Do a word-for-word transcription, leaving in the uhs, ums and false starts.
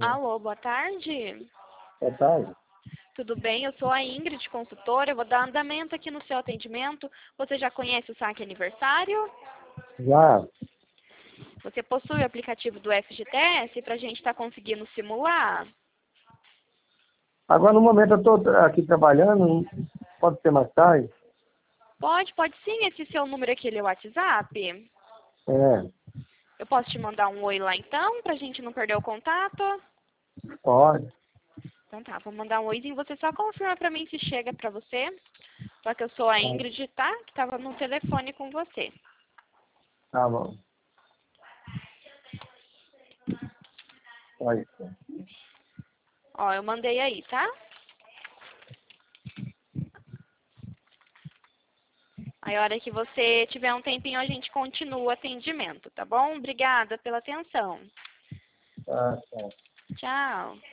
Alô, boa tarde. Boa tarde. Tudo bem? Eu sou a Ingrid, consultora. Eu vou dar andamento aqui no seu atendimento. Você já conhece o Saque Aniversário? Já. Você possui o aplicativo do F G T S para a gente estar conseguindo simular? Agora, no momento, eu estou aqui trabalhando. Pode ser mais tarde? Pode, pode sim. Esse seu número aqui, ele é o WhatsApp? É. Eu posso te mandar um oi lá então, para a gente não perder o contato? Pode. Então tá, vou mandar um oizinho. Você só confirma para mim se chega para você. Só que eu sou a Ingrid, tá? Que estava no telefone com você. Tá bom. Pode ser. Ó, eu mandei aí, tá? Aí, a hora que você tiver um tempinho, a gente continua o atendimento, tá bom? Obrigada pela atenção. Tá, tá. Tchau.